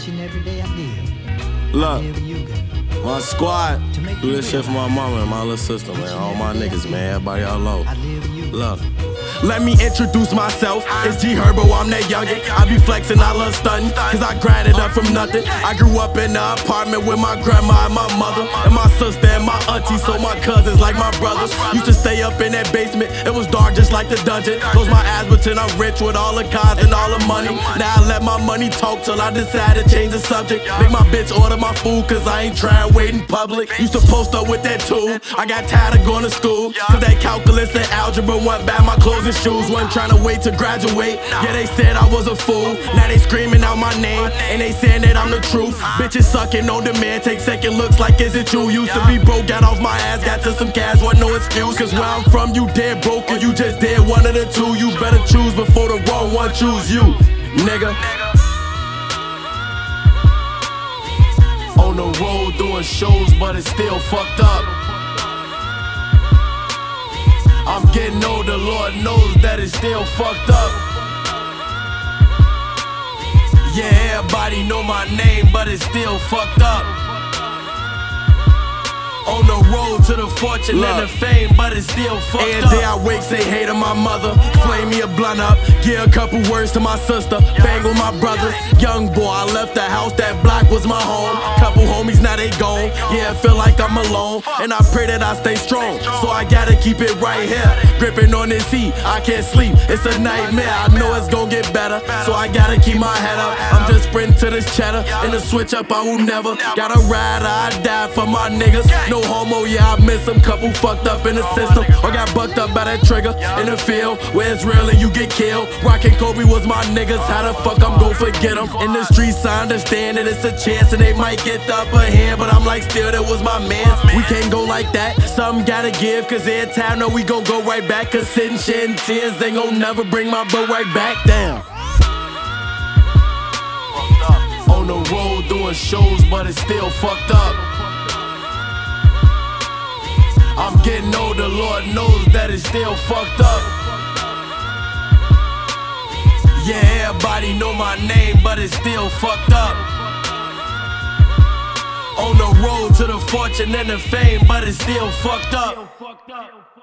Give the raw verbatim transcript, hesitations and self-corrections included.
each and every day I live. Look, I live with you, girl. my squad do this shit for my mama and my little sister, man. All my niggas, man. Everybody all low. I live with you. Look. Let me introduce myself, it's G Herbo, I'm that youngin'. I be flexin', I love stuntin', cause I grinded up from nothing. I grew up in the apartment with my grandma and my mother, and my sister and my auntie, so my cousins like my brothers. Used to stay up in that basement, it was dark just like the dungeon. Close my eyes, pretend I'm rich with all the cars and all the money. Now I let my money talk till I decide to change the subject. Make my bitch order my food, cause I ain't tryin' wait in public. Used to post up with that tool, I got tired of going to school, cause that calculus and algebra went by my clothes and shoes. Wasn't trying to wait to graduate. Yeah, they said I was a fool. Now they screaming out my name, and they saying that I'm the truth. Bitches sucking on demand, take second looks like is it you? Used to be broke, got off my ass, got to some cash, wasn't no excuse. Cause where I'm from, you dead broke, or you just dead one of the two. You better choose before the wrong one choose you, nigga. On the road doing shows, but it's still fucked up. I'm getting older, Lord knows that it's still fucked up. Yeah, everybody know my name, but it's still fucked up. On the road to the fortune Look. and the fame, but it's still fucked Every up. Every day I wake, say hey to my mother, flame me a blunt up, give a couple words to my sister, bang with my brothers. Young boy, I left the house, that block was my home. Couple homies, now they gone. Yeah, I feel like I'm alone, and I pray that I stay strong. So I gotta keep it right here, gripping on this heat. I can't sleep, it's a nightmare. I know it's gonna get better, so I gotta keep my head up. I'm just sprinting to this cheddar, and the switch up I will never. Gotta ride or I die for my niggas. No homo, yeah, I miss them. Couple fucked up in the system, or got bucked up by that trigger in the field where it's real and you get killed. Rockin' Kobe was my niggas, how the fuck I'm gon' forget them? In the streets, I understand that it's a chance and they might get the upper hand, but I'm like, still, that was my man. We can't go like that, something gotta give, cause every time, no, we gon' go right back. Cause sitting, shedding tears ain't gon' never bring my boat right back down. On the road doing shows, but it's still fucked up. I'm getting older, Lord knows that it's still fucked up. Yeah, everybody know my name, but it's still fucked up. On the road to the fortune and the fame, but it's still fucked up.